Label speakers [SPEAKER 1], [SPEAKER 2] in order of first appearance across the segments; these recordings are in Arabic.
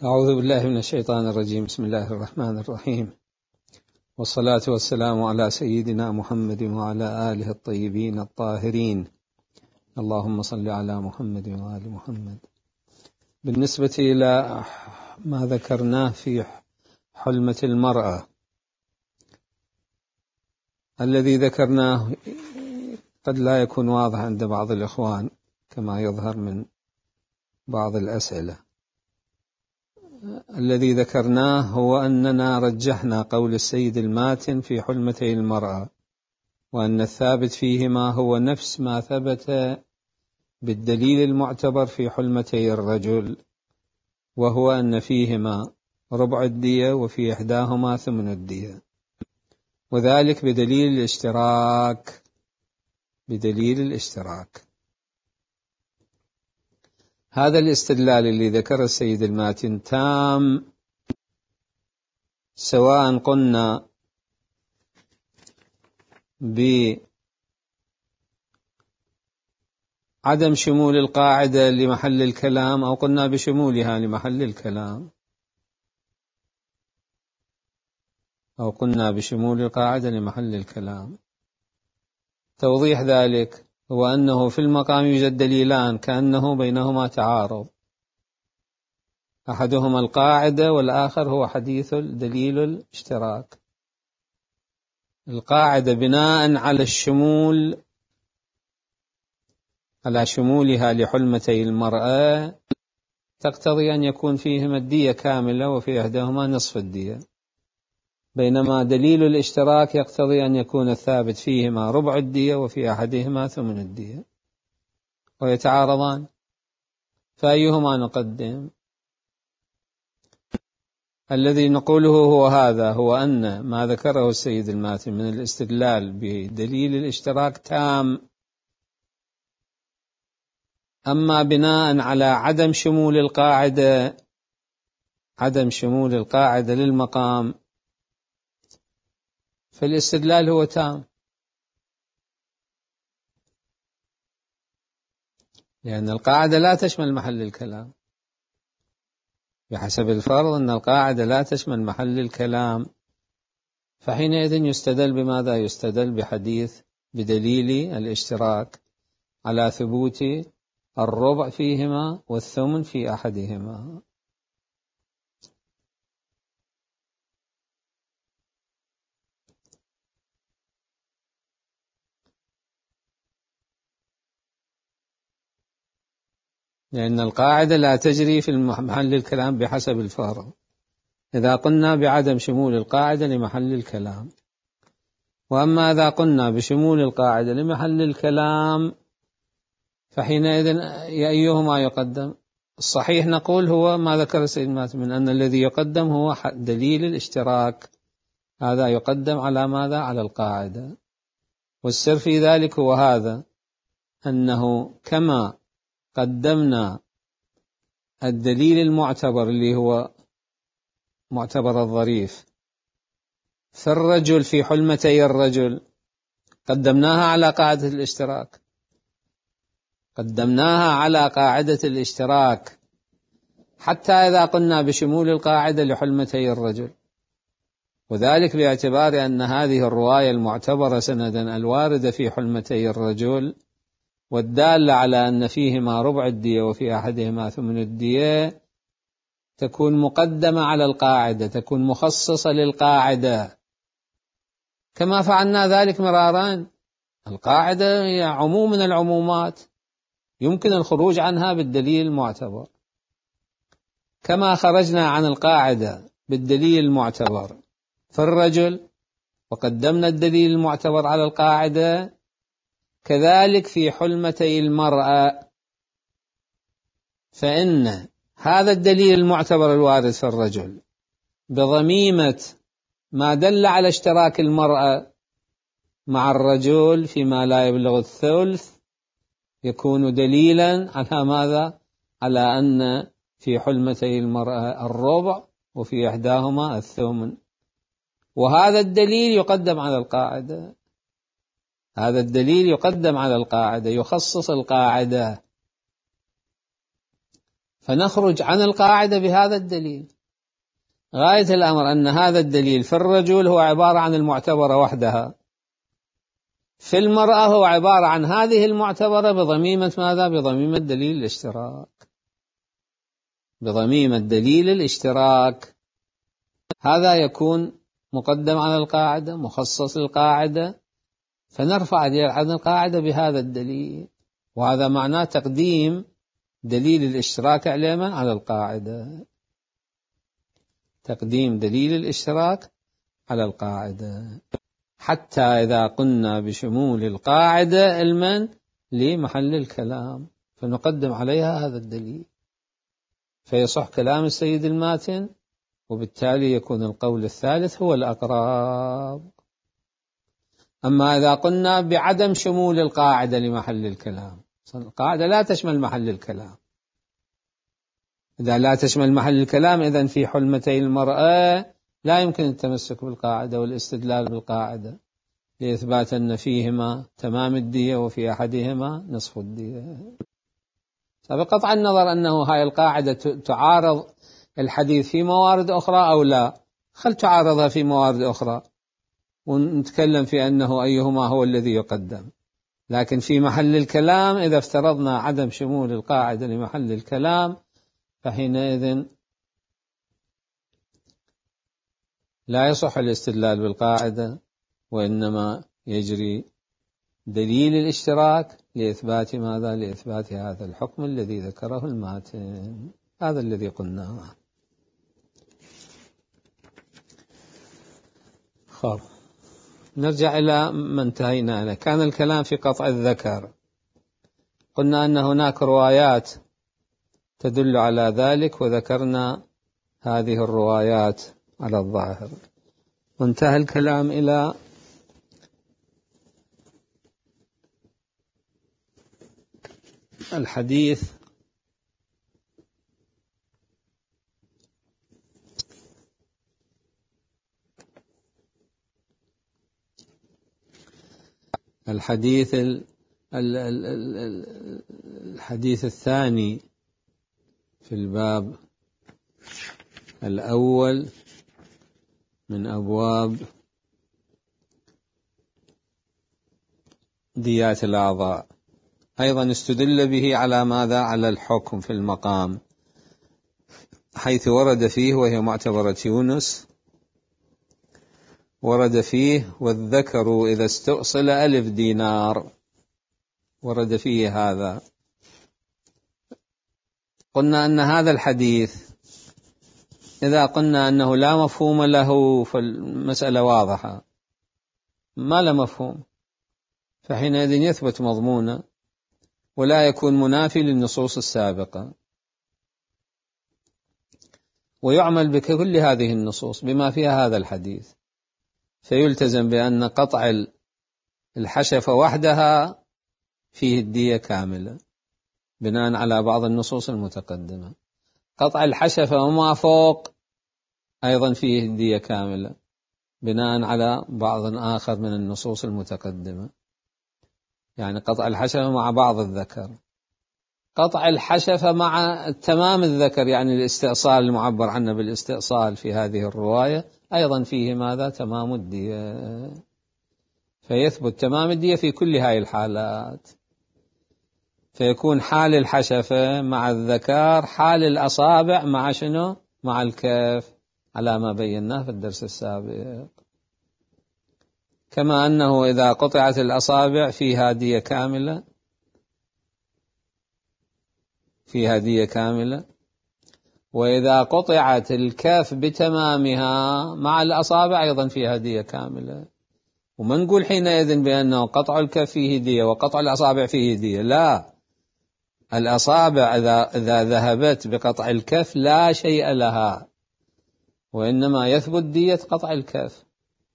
[SPEAKER 1] أعوذ بالله من الشيطان الرجيم. بسم الله الرحمن الرحيم، والصلاة والسلام على سيدنا محمد وعلى آله الطيبين الطاهرين. اللهم صل على محمد وآل محمد. بالنسبة إلى ما ذكرناه في حلمة المرأة، الذي ذكرناه قد لا يكون واضح عند بعض الإخوان كما يظهر من بعض الأسئلة. الذي ذكرناه هو أننا رجحنا قول السيد الماتن في حلمتي المرأة، وأن الثابت فيهما هو نفس ما ثبت بالدليل المعتبر في حلمتي الرجل، وهو أن فيهما ربع الدية وفي إحداهما ثمن الدية، وذلك بدليل الاشتراك. هذا الاستدلال اللي ذكر السيد الماتن تام، سواء قلنا بعدم شمول القاعدة لمحل الكلام أو قلنا بشمولها لمحل الكلام، أو قلنا بشمول القاعدة لمحل الكلام. توضيح ذلك هو أنه في المقام يوجد دليلان كأنه بينهما تعارض، أحدهما القاعدة والآخر هو حديث دليل الاشتراك. القاعدة بناء على الشمول، على شمولها لحلمتي المرأة، تقتضي أن يكون فيهما الدية كاملة وفي إحداهما نصف الدية، بينما دليل الاشتراك يقتضي أن يكون الثابت فيهما ربع الدية وفي أحدهما ثمن الدية، ويتعارضان، فأيهما نقدم؟ الذي نقوله هو هذا، هو أن ما ذكره السيد الماتن من الاستدلال بدليل الاشتراك تام، أما بناء على عدم شمول القاعدة للمقام فالاستدلال هو تام، لأن القاعدة لا تشمل محل الكلام. بحسب الفرض أن القاعدة لا تشمل محل الكلام، فحينئذ يستدل بماذا؟ يستدل بدليل الاشتراك على ثبوت الربع فيهما والثمن في أحدهما. لأن القاعدة لا تجري في محل الكلام بحسب الفرض، إذا قلنا بعدم شمول القاعدة لمحل الكلام. وأما إذا قلنا بشمول القاعدة لمحل الكلام فحينئذ أيهما يقدم؟ الصحيح نقول هو ما ذكر السيد ماتن من أن الذي يقدم هو دليل الاشتراك، هذا يقدم على ماذا؟ على القاعدة. والسر في ذلك هو هذا، أنه كما قدمنا الدليل المعتبر اللي هو معتبر الظريف في الرجل في حلمتي الرجل، قدمناها على قاعدة الاشتراك، حتى إذا قلنا بشمول القاعدة لحلمتي الرجل، وذلك باعتبار أن هذه الرواية المعتبرة سندا الواردة في حلمتي الرجل والدالة على أن فيهما ربع الدية وفي أحدهما ثمن الدية تكون مقدمة على القاعدة، تكون مخصصة للقاعدة، كما فعلنا ذلك مرارا. القاعدة هي عموم من العمومات يمكن الخروج عنها بالدليل المعتبر، كما خرجنا عن القاعدة بالدليل المعتبر في الرجل وقدمنا الدليل المعتبر على القاعدة، كذلك في حلمتي المرأة، فإن هذا الدليل المعتبر الوارد في الرجل بضميمة ما دل على اشتراك المرأة مع الرجل فيما لا يبلغ الثلث يكون دليلا على ماذا؟ على أن في حلمتي المرأة الربع وفي إحداهما الثمن، وهذا الدليل يقدم على القاعدة، يخصص القاعدة. فنخرج عن القاعدة بهذا الدليل. غاية الأمر أن هذا الدليل في الرجل هو عبارة عن المعتبرة وحدها، في المرأة هو عبارة عن هذه المعتبرة بضميمة ماذا؟ بضميمة دليل الاشتراك، بضميمة دليل الاشتراك. هذا يكون مقدم على القاعدة، مخصص للقاعدة، فنرفع عن القاعدة بهذا الدليل، وهذا معناه تقديم دليل الاشتراك على القاعدة، تقديم دليل الاشتراك على القاعدة، حتى إذا قلنا بشمول القاعدة علما لمحل الكلام فنقدم عليها هذا الدليل، فيصح كلام السيد الماتن، وبالتالي يكون القول الثالث هو الأقرب. أما إذا قلنا بعدم شمول القاعدة لمحل الكلام، القاعدة لا تشمل محل الكلام، إذا لا تشمل محل الكلام إذن في حلمتي المرأة لا يمكن التمسك بالقاعدة والاستدلال بالقاعدة، لإثبات أن فيهما تمام الدية وفي أحدهما نصف الدية. بقطع النظر أنه هاي القاعدة تعارض الحديث في موارد أخرى أو لا، خل تعارضها في موارد أخرى ونتكلم في أنه أيهما هو الذي يقدم. لكن في محل الكلام إذا افترضنا عدم شمول القاعدة لمحل الكلام فحينئذ لا يصح الاستدلال بالقاعدة، وإنما يجري دليل الاشتراك لإثبات ماذا؟ لإثبات هذا الحكم الذي ذكره الماتن. هذا الذي قلناه. خب نرجع إلى ما انتهينا له. كان الكلام في قطع الذكر، قلنا أن هناك روايات تدل على ذلك وذكرنا هذه الروايات على الظاهر، وانتهى الكلام إلى الحديث الحديث الثاني في الباب الأول من أبواب ديات الأعضاء، أيضا استدل به على ماذا؟ على الحكم في المقام، حيث ورد فيه، وهي معتبرة يونس، ورد فيه والذكر إذا استؤصل 1000 دينار، ورد فيه هذا. قلنا أن هذا الحديث إذا قلنا أنه لا مفهوم له فالمسألة واضحة، ما لا مفهوم فحينئذ يثبت مضمونا ولا يكون منافي للنصوص السابقة، ويعمل بكل هذه النصوص بما فيها هذا الحديث، فيلتزم بأن قطع الحشفة وحدها فيه الدية كاملة بناء على بعض النصوص المتقدمة، قطع الحشفة وما فوق أيضا فيه الدية كاملة بناء على بعض آخر من النصوص المتقدمة، يعني قطع الحشفة مع بعض الذكر، قطع الحشفة مع تمام الذكر، يعني الاستئصال المعبر عنه بالاستئصال في هذه الرواية أيضا فيه ماذا؟ تمام الدية، فيثبت تمام الدية في كل هذه الحالات، فيكون حال الحشفة مع الذكر حال الأصابع مع شنو؟ مع الكف، على ما بيناه في الدرس السابق. كما أنه إذا قطعت الأصابع فيها دية كاملة، فيها دية كاملة، وإذا قطعت الكف بتمامها مع الأصابع أيضا فيها دية كاملة. وما نقول حينئذ بأنه قطع الكف فيه دية وقطع الأصابع فيه دية، لا، الأصابع إذا ذهبت بقطع الكف لا شيء لها، وإنما يثبت دية قطع الكف،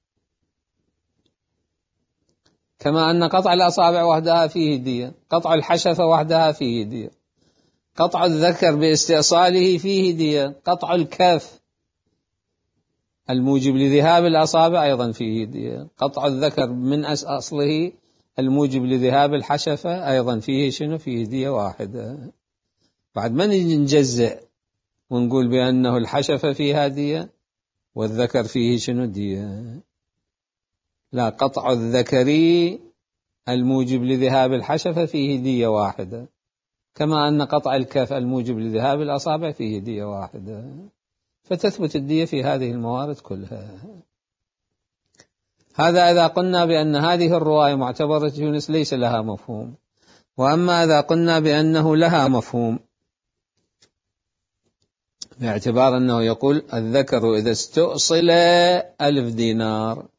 [SPEAKER 1] كما أن قطع الأصابع وحدها فيه دية، قطع الحشفة وحدها فيه دية، قطع الذكر باستئصاله فيه دية، قطع الكف الموجب لذهاب الأصابع أيضا فيه دية، قطع الذكر من أصله الموجب لذهاب الحشفة أيضا فيه شنو؟ فيه دية واحدة. بعد ما نجي نجزئ ونقول بأنه الحشفة فيها دية والذكر فيه شنو دية. لا، قطع الذكر الموجب لذهاب الحشفة فيه دية واحدة، كما أن قطع الكف الموجب لذهاب الأصابع فيه دية واحدة، فتثبت الدية في هذه الموارد كلها. هذا إذا قلنا بأن هذه الرواية معتبرة يونس ليس لها مفهوم. وأما إذا قلنا بأنه لها مفهوم باعتبار أنه يقول الذكر إذا استؤصل 1000 دينار،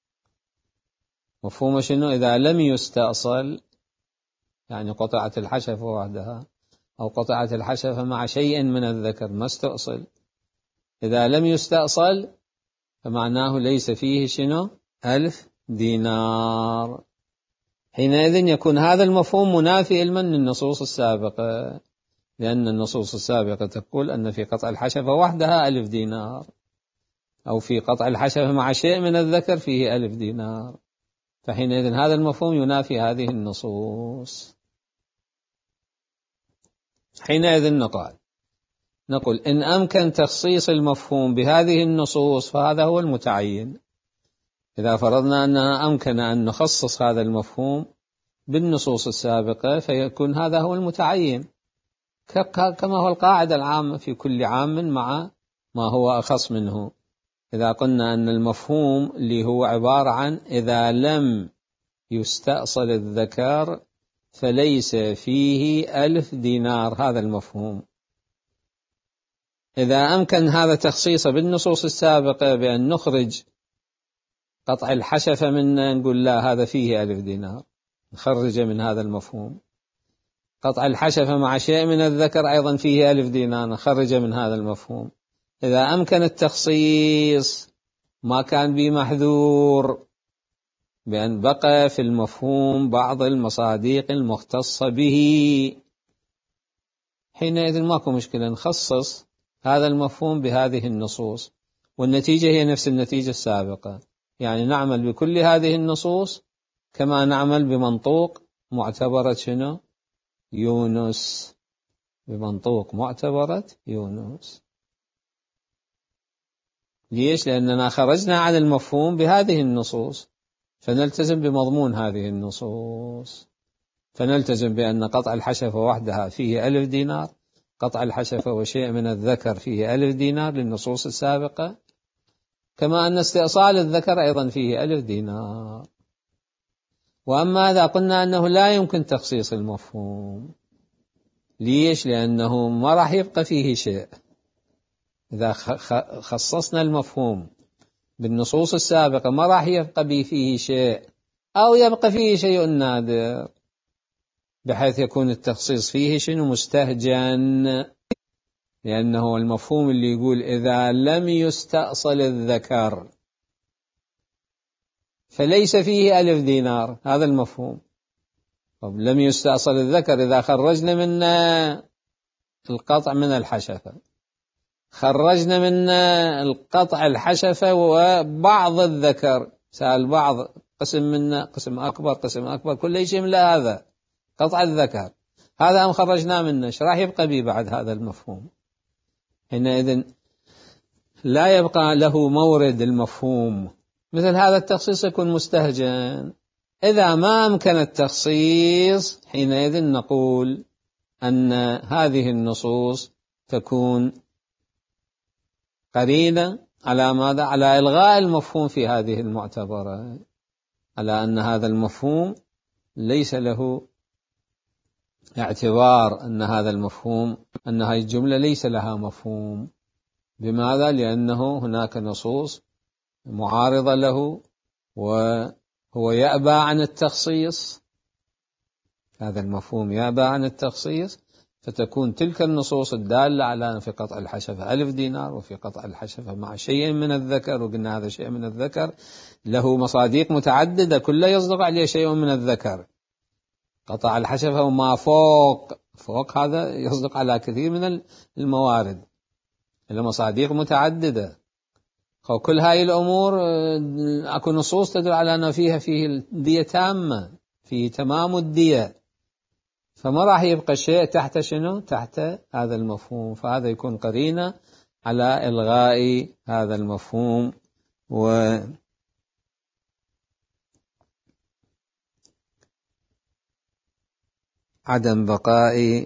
[SPEAKER 1] مفهوم شنو؟ إذا لم يستأصل، يعني قطعت الحشفة وحدها أو قطعت الحشفة مع شيء من الذكر ما استأصل. إذا لم يستأصل فمعناه ليس فيه شنو؟ 1000 دينار. حينئذ يكون هذا المفهوم منافي علما للنصوص السابقة، لأن النصوص السابقة تقول أن في قطع الحشفة وحدها 1000 دينار، أو في قطع الحشفة مع شيء من الذكر فيه 1000 دينار، فحينئذ هذا المفهوم ينافي هذه النصوص. حينئذ نقول إن أمكن تخصيص المفهوم بهذه النصوص فهذا هو المتعين. إذا فرضنا أننا أمكن أن نخصص هذا المفهوم بالنصوص السابقة فيكون هذا هو المتعين، كما هو القاعدة العامة في كل عام مع ما هو أخص منه. إذا قلنا أن المفهوم اللي هو عبارة عن إذا لم يستأصل الذكر فليس فيه 1000 دينار، هذا المفهوم. إذا أمكن هذا تخصيصه بالنصوص السابقة بأن نخرج قطع الحشفة منه، نقول لا، هذا فيه 1000 دينار، نخرج من هذا المفهوم. قطع الحشفة مع شيء من الذكر أيضا فيه 1000 دينار، نخرج من هذا المفهوم. إذا أمكن التخصيص ما كان به محذور، بأن بقى في المفهوم بعض المصاديق المختصة به، حينئذ ماكو مشكلة نخصص هذا المفهوم بهذه النصوص، والنتيجة هي نفس النتيجة السابقة، يعني نعمل بكل هذه النصوص كما نعمل بمنطوق معتبرة شنو؟ يونس، بمنطوق معتبرة يونس. ليش؟ لأننا خرجنا عن المفهوم بهذه النصوص، فنلتزم بمضمون هذه النصوص، فنلتزم بأن قطع الحشفة وحدها فيه 1000 دينار، قطع الحشفة وشيء من الذكر فيه 1000 دينار للنصوص السابقة، كما أن استئصال الذكر أيضا فيه 1000 دينار. وأما إذا قلنا أنه لا يمكن تخصيص المفهوم، ليش؟ لأنه ما راح يبقى فيه شيء. إذا خصصنا المفهوم بالنصوص السابقة ما راح يبقى فيه شيء، أو يبقى فيه شيء نادر، بحيث يكون التخصيص فيه شنو؟ مستهجن، لأنه المفهوم اللي يقول إذا لم يستأصل الذكر فليس فيه 1000 دينار، هذا المفهوم. طب لم يستأصل الذكر إذا خرجنا من القطع من الحشفة، خرجنا من القطع الحشفة وبعض الذكر، سأل بعض قسم منا، قسم أكبر كل شيء من هذا قطع الذكر، هذا هم خرجنا منه، ايش راح يبقى به بعد هذا المفهوم؟ حينئذ لا يبقى له مورد المفهوم، مثل هذا التخصيص يكون مستهجن. إذا ما أمكن التخصيص حينئذ نقول أن هذه النصوص تكون قرينة على ماذا؟ على إلغاء المفهوم في هذه المعتبرة، على أن هذا المفهوم ليس له اعتبار، أن هذا المفهوم، أن هذه الجملة ليس لها مفهوم. بماذا؟ لأنه هناك نصوص معارضة له وهو يأبى عن التخصيص، هذا المفهوم يأبى عن التخصيص، فتكون تلك النصوص الدالة على أن في قطع الحشفة 1000 دينار وفي قطع الحشفة مع شيء من الذكر، وقلنا هذا شيء من الذكر له مصاديق متعددة كله يصدق عليه شيء من الذكر. قطع الحشفة وما فوق هذا يصدق على كثير من الموارد، المصاديق متعددة. وكل هاي الأمور أكو نصوص تدل على أن فيه الدية تامة، فيه تمام الدية، فما راح يبقى شيء تحت شنو؟ تحت هذا المفهوم، فهذا يكون قرينة على إلغاء هذا المفهوم وعدم بقاء،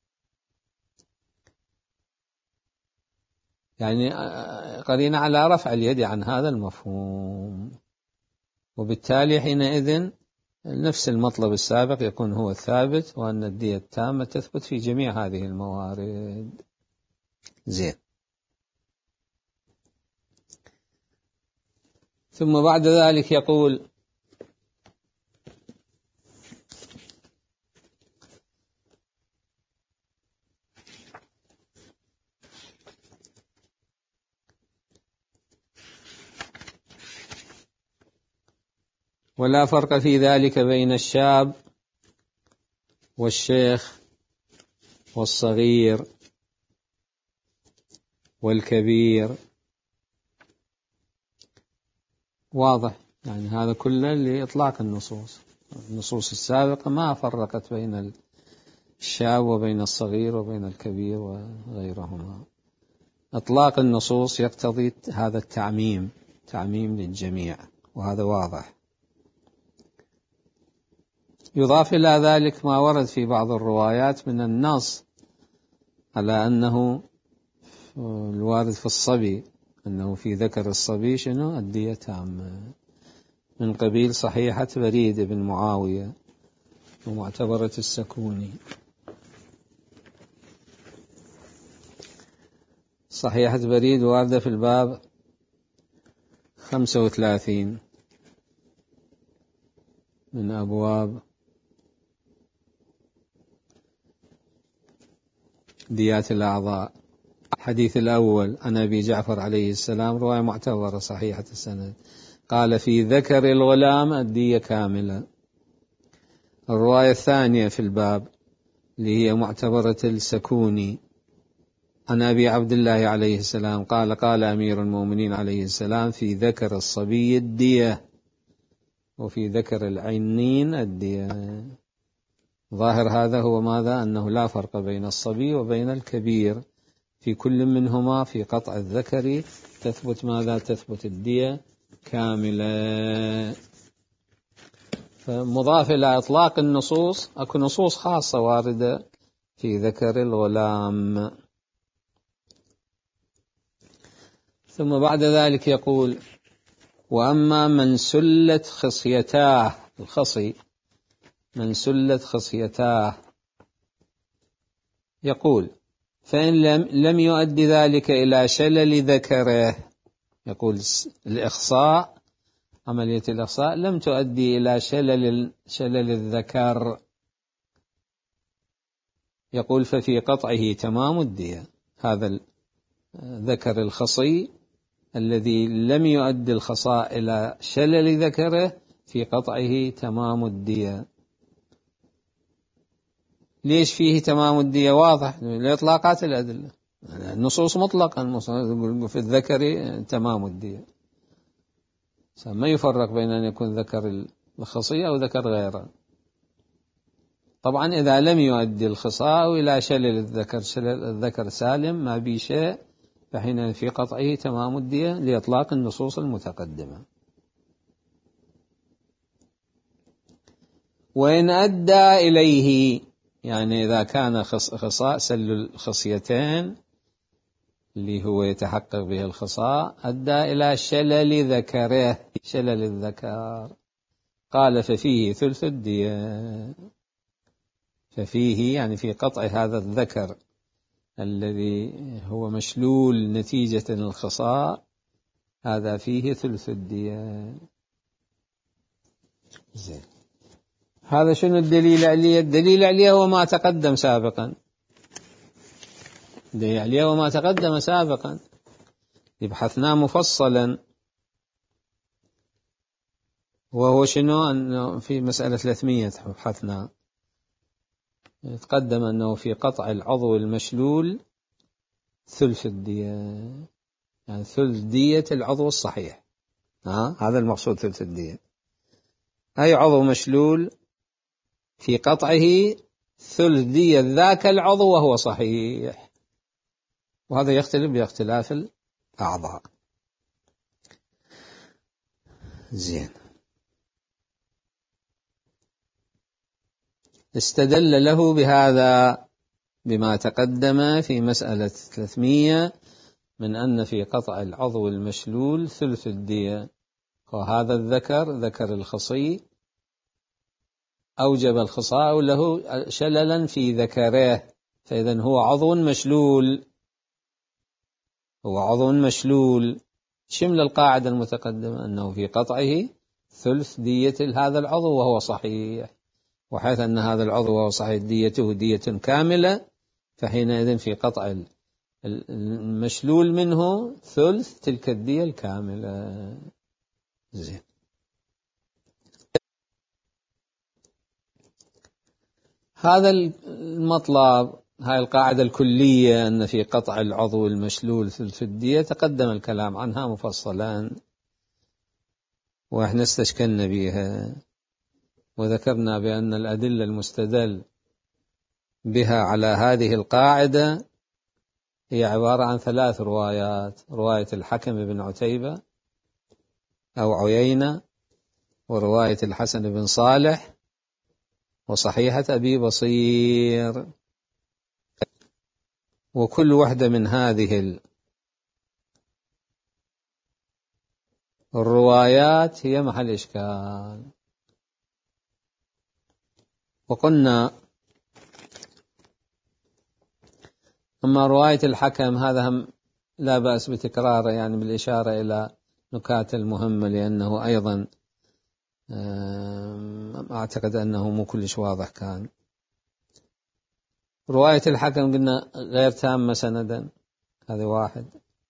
[SPEAKER 1] يعني قرينة على رفع اليد عن هذا المفهوم، وبالتالي حينئذ نفس المطلب السابق يكون هو الثابت، وأن الدية التامة تثبت في جميع هذه الموارد. زين. ثم بعد ذلك يقول: ولا فرق في ذلك بين الشاب والشيخ والصغير والكبير. واضح، يعني هذا كله لإطلاق النصوص. النصوص السابقة ما فرقت بين الشاب وبين الصغير وبين الكبير وغيرهما. إطلاق النصوص يقتضي هذا التعميم، تعميم للجميع، وهذا واضح. يضاف إلى ذلك ما ورد في بعض الروايات من النص على أنه الوارد في الصبي، أنه في ذكر الصبي شنو؟ الدية تامة، من قبيل صحيحة بريد بن معاوية ومعتبرة السكوني. صحيحة بريد واردة في الباب 35 من أبواب ديات الأعضاء. الحديث الأول عن أبي جعفر عليه السلام، رواية معتبرة صحيحة السند، قال: في ذكر الغلام الدية كاملة. الرواية الثانية في الباب اللي هي معتبرة السكوني، عن أبي عبد الله عليه السلام قال: قال أمير المؤمنين عليه السلام: في ذكر الصبي الدية، وفي ذكر العنين الدية. ظاهر هذا هو ماذا؟ أنه لا فرق بين الصبي وبين الكبير، في كل منهما في قطع الذكر تثبت ماذا؟ تثبت الدية كاملة. فمضاف إلى إطلاق النصوص أكو نصوص خاصة واردة في ذكر الغلام. ثم بعد ذلك يقول: وأما من سلت خصيتاه، الخصي من سلت خصيتاه، يقول: فإن لم يؤدي ذلك إلى شلل ذكره. يقول الإخصاء، عملية الإخصاء لم تؤدي إلى شلل الذكر، يقول: ففي قطعه تمام الدية. هذا الذكر الخصي الذي لم يؤدي الخصاء إلى شلل ذكره في قطعه تمام الدية. ليش فيه تمام الدية؟ واضح لإطلاقات الأدلة، النصوص مطلقا في الذكر تمام الدية، ما يفرق بين أن يكون ذكر الخصي أو ذكر غيره. طبعا إذا لم يؤدي الخصاء إلى شلل الذكر، شلل الذكر سالم ما بي شيء، فحين في قطعه تمام الدية لإطلاق النصوص المتقدمة. وإن أدى إليه، يعني إذا كان خصاء سل الخصيتين اللي هو يتحقق به الخصاء أدى إلى شلل ذكره، شلل الذكر، قال: ففيه ثلث الدية. ففيه يعني في قطع هذا الذكر الذي هو مشلول نتيجة الخصاء، هذا فيه ثلث الدية. زين. هذا شنو الدليل عليه؟ الدليل عليه هو ما تقدم سابقا، الدليل عليه هو ما تقدم سابقا، يبحثنا مفصلا، وهو شنو؟ أنه في مسألة 300 بحثنا، تقدم أنه في قطع العضو المشلول ثلث الدية، يعني ثلث دية العضو الصحيح. هذا المقصود ثلث الدية، أي عضو مشلول في قطعه ثلث دية ذاك العضو وهو صحيح، وهذا يختلف باختلاف الأعضاء. زين. استدل له بهذا بما تقدم في مسألة 300 من أن في قطع العضو المشلول ثلث الدية، وهذا الذكر ذكر الخصي أوجب الخصاء له شللا في ذكره، فإذا هو عضو مشلول، هو عضو مشلول. شمل القاعدة المتقدمة أنه في قطعه ثلث دية هذا العضو وهو صحيح، وحيث أن هذا العضو وهو صحيح ديته دية كاملة، فحينئذ في قطع المشلول منه ثلث تلك الدية الكاملة. زين. هذا المطلب، هاي القاعدة الكلية أن في قطع العضو المشلول ثلث الدية، تقدم الكلام عنها مفصلا وإحنا استشكلنا بها، وذكرنا بأن الأدلة المستدل بها على هذه القاعدة هي عبارة عن 3 روايات: رواية الحكم بن عتيبة أو عيينة، ورواية الحسن بن صالح، وصحيحة أبي بصير. وكل واحدة من هذه الروايات هي محل إشكال. وقلنا أما رواية الحكم هذا هم لا بأس بتكراره، يعني بالإشارة إلى نكات المهمة، لأنه أيضا أعتقد أنه مو كلش واضح كان. رواية الحكم قلنا غير تامة سندا، هذا واحد.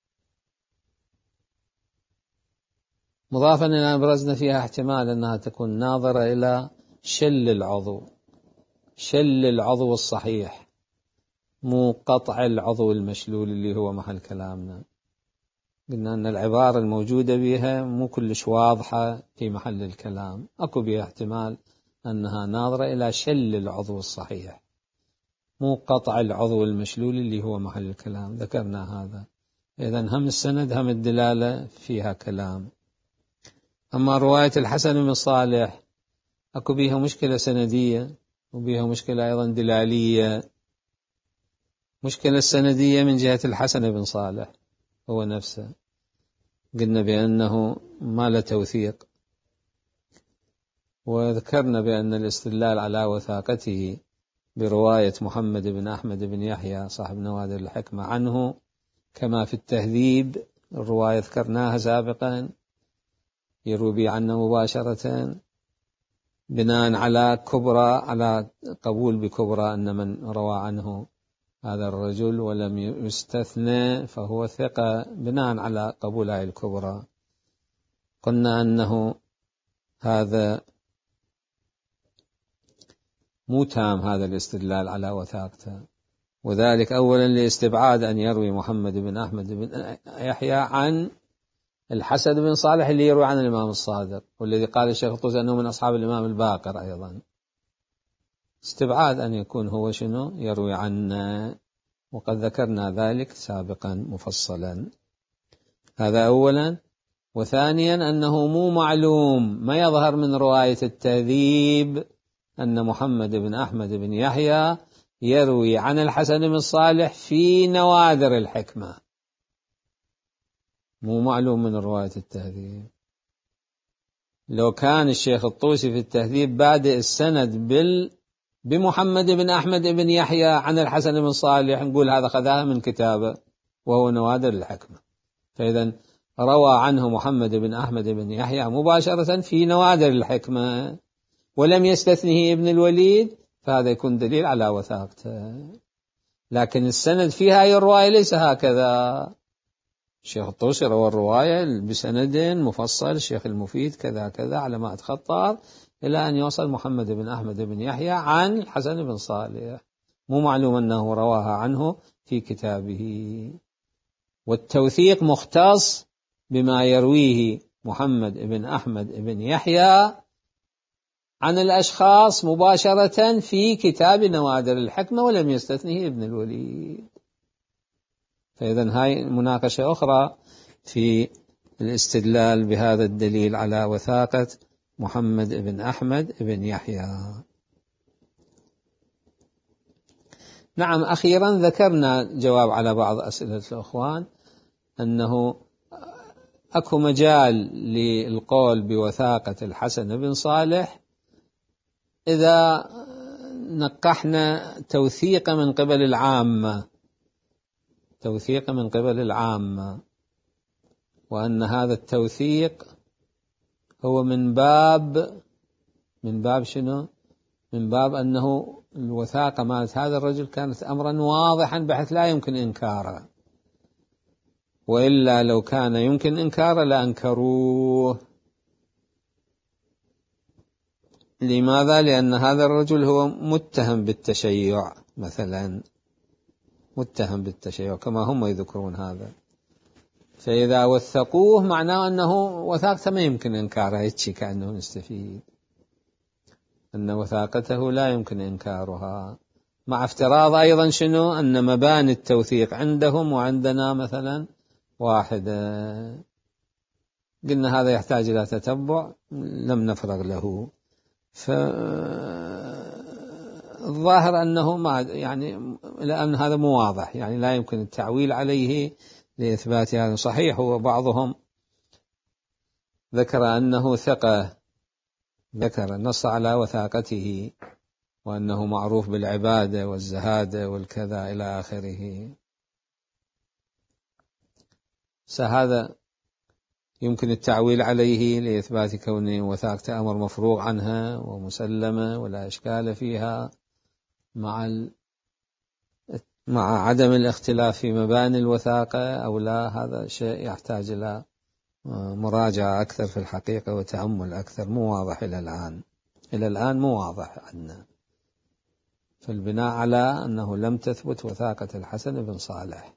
[SPEAKER 1] مضافا إلى أبرزنا فيها احتمال أنها تكون ناظرة إلى شل العضو، شل العضو الصحيح، مو قطع العضو المشلول اللي هو محل كلامنا. قلنا أن العبارة الموجودة بها مو كلش واضحة في محل الكلام، أكو بها احتمال أنها ناظرة إلى شل العضو الصحيح، مو قطع العضو المشلول اللي هو محل الكلام. ذكرنا هذا. إذن هم السند هم الدلالة فيها كلام. أما رواية الحسن بن صالح أكو بها مشكلة سندية، وبها مشكلة أيضا دلالية. مشكلة السندية من جهة الحسن بن صالح هو نفسه، قلنا بأنه ما له توثيق، وذكرنا بأن الاستدلال على وثاقته برواية محمد بن أحمد بن يحيى صاحب نوادر الحكمة عنه كما في التهذيب، الرواية ذكرناها سابقا، يروي عنه مباشرة بناء على كبرى، على قبول بكبرى أن من روى عنه هذا الرجل ولم يستثنى فهو ثقة، بناء على قبول هذه الكبرى. قلنا أنه هذا مو تام هذا الاستدلال على وثاقته، وذلك أولا لاستبعاد أن يروي محمد بن أحمد بن يحيى عن الحسن بن صالح اللي يروي عن الإمام الصادق، والذي قال الشيخ الطوسي أنه من أصحاب الإمام الباقر أيضا. استبعاد أن يكون هو شنو يروي عنه، وقد ذكرنا ذلك سابقا مفصلا. هذا أولا. وثانيا أنه مو معلوم، ما يظهر من رواية التهذيب أن محمد بن أحمد بن يحيى يروي عن الحسن بن صالح في نوادر الحكمة، مو معلوم من رواية التهذيب. لو كان الشيخ الطوسي في التهذيب بادئ السند بمحمد بن أحمد بن يحيى عن الحسن بن صالح، نقول هذا خذاها من كتابه وهو نوادر الحكمة، فإذا روى عنه محمد بن أحمد بن يحيى مباشرة في نوادر الحكمة ولم يستثنه ابن الوليد، فهذا يكون دليل على وثاقته. لكن السند في هذه الرواية ليس هكذا. الشيخ الطوسي روى الرواية بسند مفصل، الشيخ المفيد كذا كذا على ما أتخطر، إلى أن يوصل محمد بن أحمد بن يحيى عن الحسن بن صالح، مو معلوم أنه رواها عنه في كتابه. والتوثيق مختص بما يرويه محمد بن أحمد بن يحيى عن الأشخاص مباشرة في كتاب نوادر الحكمة ولم يستثنه ابن الوليد. فإذا هاي مناقشة أخرى في الاستدلال بهذا الدليل على وثاقة محمد بن أحمد بن يحيى. نعم، أخيرا ذكرنا جواب على بعض أسئلة الأخوان أنه أكو مجال للقول بوثاقة الحسن بن صالح إذا نقحنا توثيق من قبل العامة، توثيق من قبل العامة، وأن هذا التوثيق هو من باب شنو؟ من باب أنه الوثاقة مالت هذا الرجل كانت أمرا واضحا بحيث لا يمكن إنكاره، وإلا لو كان يمكن إنكاره لأنكروه. لماذا؟ لأن هذا الرجل هو متهم بالتشيع مثلا، متهم بالتشيع كما هم يذكرون هذا، فإذا وثقوه معناه أنه وثاقته ما يمكن إنكارها، هيك كأنه نستفيد أن وثاقته لا يمكن إنكارها، مع افتراض أيضا شنو؟ أن مباني التوثيق عندهم وعندنا مثلا واحدة. قلنا هذا يحتاج إلى تتبع لم نفرغ له. فالظاهر أنه ما يعني الآن هذا مو واضح، يعني لا يمكن التعويل عليه لإثبات هذا. صحيح وبعضهم ذكر أنه ثقة، ذكر نص على وثاقته وأنه معروف بالعبادة والزهادة والكذا إلى آخره. فهذا يمكن التعويل عليه لإثبات كون وثاقة أمر مفروغ عنها ومسلمة ولا إشكال فيها، مع عدم الاختلاف في مباني الوثاقة أو لا. هذا شيء يحتاج إلى مراجعة أكثر في الحقيقة وتأمل أكثر، مو واضح إلى الآن مو واضح عندنا. فالبناء على أنه لم تثبت وثاقة الحسن بن صالح،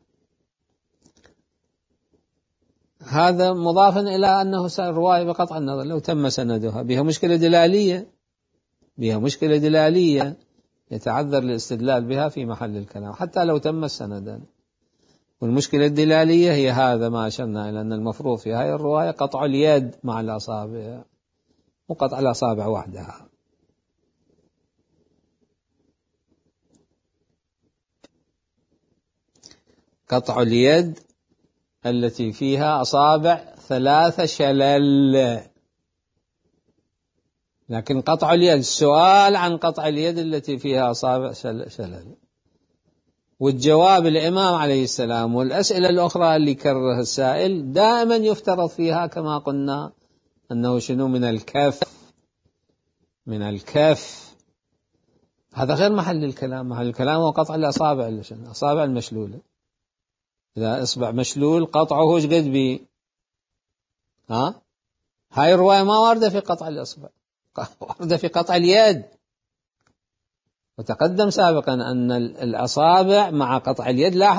[SPEAKER 1] هذا مضافا إلى أنه الرواية بقطع النظر لو تم سندها بها مشكلة دلالية يتعذر الاستدلال بها في محل الكلام حتى لو تم سندا. والمشكلة الدلالية هي هذا ما أشرنا إلى أن المفروض في هذه الرواية قطع اليد مع الأصابع، وقطع الأصابع وحدها. قطع اليد التي فيها أصابع 3 شلل، لكن قطع اليد، السؤال عن قطع اليد التي فيها أصابع شلل، والجواب الإمام عليه السلام. والأسئلة الأخرى اللي كررها السائل دائما يفترض فيها كما قلنا أنه شنو؟ من الكف. هذا غير محل الكلام. محل الكلام هو قطع الأصابع، الأصابع المشلولة. إذا إصبع مشلول قطعه ايش قد بي؟ هاي الرواية ما واردة في قطع الأصبع، واردة في قطع اليد. وتقدم سابقا أن الأصابع مع قطع اليد لا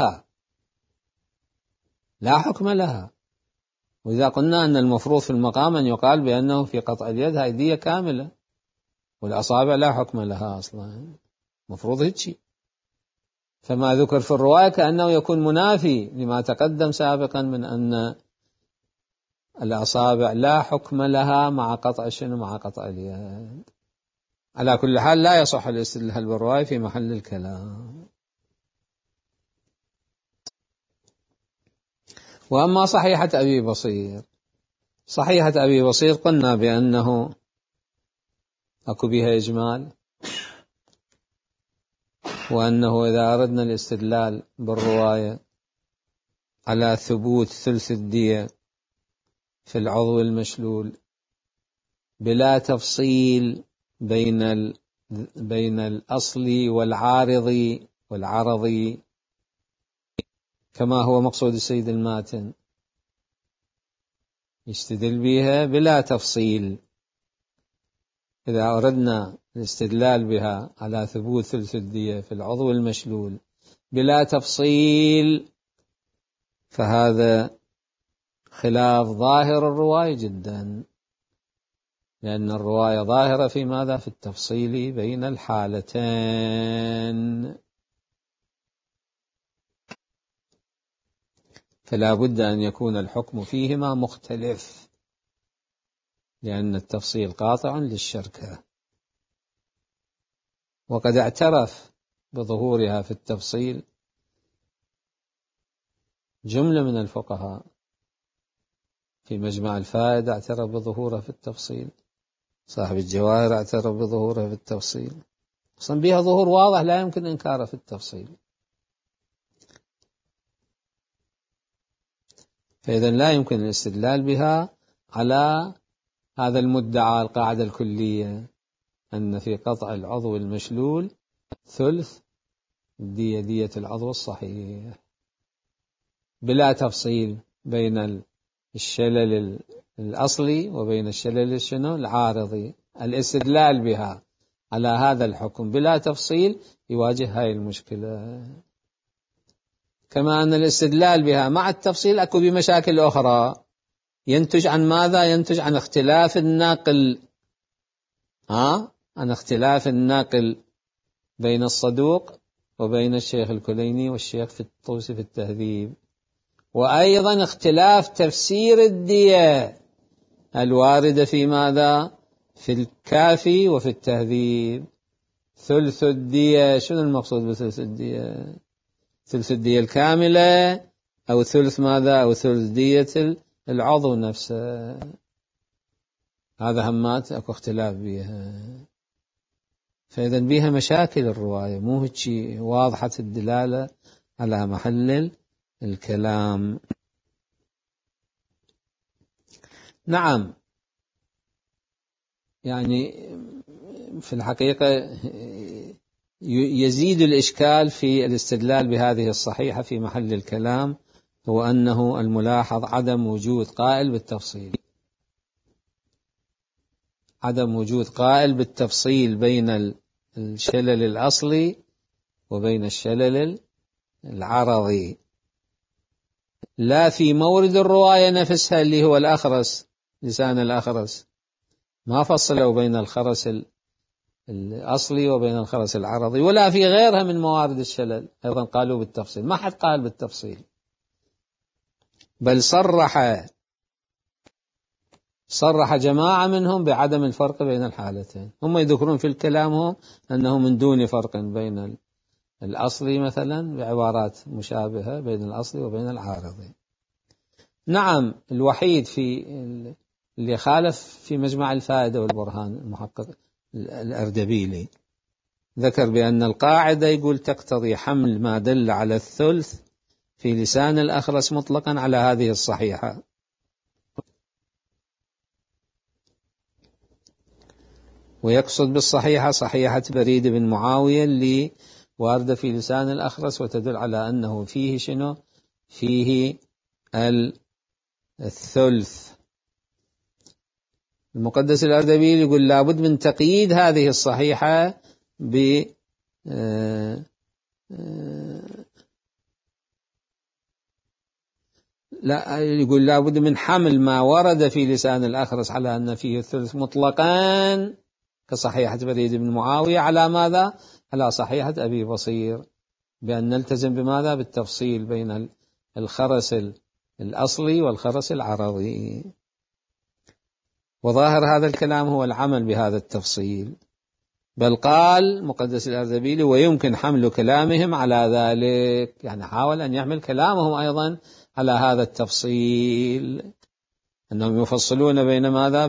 [SPEAKER 1] حكم لها. وإذا قلنا أن المفروض في المقام أن يقال بأنه في قطع اليد هاي دية كاملة، والأصابع لا حكم لها أصلا، مفروض هيك. فما ذكر في الرواية كأنه يكون منافي لما تقدم سابقا من أن الأصابع لا حكم لها مع قطع مع قطع اليد. على كل حال لا يصح الاستدلال بالرواية في محل الكلام. وأما صحيحة أبي بصير قلنا بأنه أكو بها إجمال، وأنه إذا أردنا الاستدلال بالرواية على ثبوت ثلث الدية في العضو المشلول بلا تفصيل بين الأصلي والعارضي كما هو مقصود السيد الماتن، يستدل بها بلا تفصيل. إذا أردنا الاستدلال بها على ثبوت ثلث الدية في العضو المشلول بلا تفصيل فهذا خلاف ظاهر الرواية جدا. لأن الرواية ظاهرة في ماذا؟ في التفصيل بين الحالتين، فلا بد أن يكون الحكم فيهما مختلف، لأن التفصيل قاطع للشركة. وقد اعترف بظهورها في التفصيل جملة من الفقهاء، في مجمع الفائدة اعترف بظهورها في التفصيل، صاحب الجواهر اعترف بظهورها في التفصيل، أصلا بها ظهور واضح لا يمكن إنكاره في التفصيل. فإذا لا يمكن الاستدلال بها على هذا المدعى، القاعدة الكلية أن في قطع العضو المشلول ثلث دية العضو الصحيح، بلا تفصيل بين الشلل الأصلي وبين الشلل العارضي. الاستدلال بها على هذا الحكم بلا تفصيل يواجه هاي المشكلة. كما أن الاستدلال بها مع التفصيل أكو بمشاكل أخرى، ينتج عن ماذا؟ ينتج عن اختلاف الناقل، عن اختلاف الناقل بين الصدوق وبين الشيخ الكليني والشيخ في الطوسي في التهذيب، وأيضا اختلاف تفسير الدية الواردة في ماذا؟ في الكافي وفي التهذيب. ثلث الدية، شنو المقصود بثلث الدية؟ ثلث الدية الكاملة أو ثلث ماذا؟ أو ثلث دية العضو نفسه، هذا همات أكو اختلاف بها. فإذا بها مشاكل الرواية، مو هيك واضحة الدلالة على محل الكلام. نعم، يعني في الحقيقة يزيد الإشكال في الاستدلال بهذه الصحيحة في محل الكلام، هو أنه الملاحظ عدم وجود قائل بالتفصيل، عدم وجود قائل بالتفصيل بين الشلل الأصلي وبين الشلل العرضي، لا في مورد الرواية نفسها اللي هو الأخرس، لسان الأخرس ما فصلوا بين الخرس الأصلي وبين الخرس العرضي، ولا في غيرها من موارد الشلل أيضا قالوا بالتفصيل، ما حد قال بالتفصيل، بل صرح جماعة منهم بعدم الفرق بين الحالتين. هم يذكرون في كلامهم أنه من دون فرق بين الأصلي مثلا بعبارات مشابهة بين الأصلي وبين العارضي. نعم، الوحيد في اللي خالف في مجمع الفائدة والبرهان المحقق الأردبيلي ذكر بأن القاعدة يقول تقتضي حمل ما دل على الثلث في لسان الأخرس مطلقا على هذه الصحيحة، ويقصد بالصحيحة صحيحة بريد بن معاوية اللي واردة في لسان الأخرس وتدل على أنه فيه شنو؟ فيه الثلث. المقدس الأردبيلي يقول لابد من تقييد هذه الصحيحة لا، يقول لابد من حمل ما ورد في لسان الأخرس على أن فيه الثلث مطلقا كصحيحة بريد بن معاوية على ماذا؟ على صحيحة أبي بصير، بأن نلتزم بماذا؟ بالتفصيل بين الخرس الأصلي والخرس العرضي. وظاهر هذا الكلام هو العمل بهذا التفصيل، بل قال مقدس الأردبيلي ويمكن حمل كلامهم على ذلك، يعني حاول أن يحمل كلامهم أيضا على هذا التفصيل، أنهم يفصلون بين ماذا؟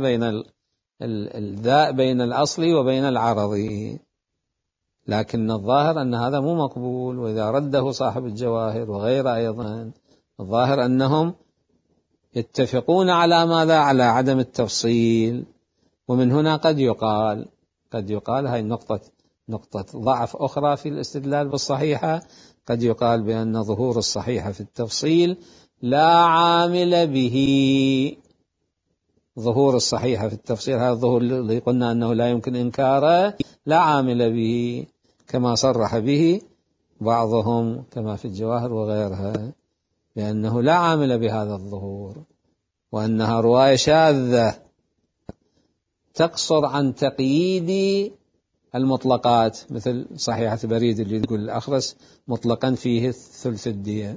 [SPEAKER 1] بين الأصلي وبين العرضي، لكن الظاهر أن هذا مو مقبول. وإذا رده صاحب الجواهر وغيره أيضا الظاهر أنهم يتفقون على ماذا؟ على عدم التفصيل. ومن هنا قد يقال هاي نقطة ضعف أخرى في الاستدلال بالصحيحة، قد يقال بأن ظهور الصحيحة في التفصيل لا عامل به. ظهور الصحيحة في التفصيل، هذا الظهور الذي قلنا أنه لا يمكن إنكاره، لا عامل به، كما صرح به بعضهم كما في الجواهر وغيرها، لأنه لا عامل بهذا الظهور، وأنها رواية شاذة تقصر عن تقييد المطلقات، مثل صحيحة بريد اللي تقول الأخرس مطلقا فيه ثلث الدية،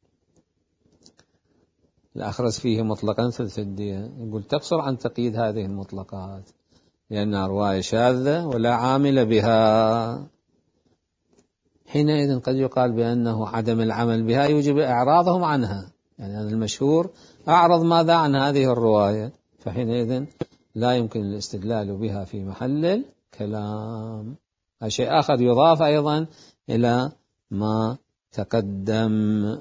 [SPEAKER 1] الأخرس فيه مطلقا ثلث الدية، يقول تقصر عن تقييد هذه المطلقات لأنها رواية شاذة ولا عامل بها. حينئذ قد يقال بأنه عدم العمل بها يوجب إعراضهم عنها، يعني المشهور أعرض ماذا عن هذه الرواية، فحينئذ لا يمكن الاستدلال بها في محل الكلام. شيء آخر يضاف أيضا إلى ما تقدم.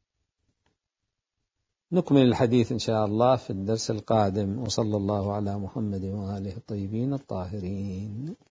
[SPEAKER 1] نكمل الحديث إن شاء الله في الدرس القادم، وصلى الله على محمد وآله الطيبين الطاهرين.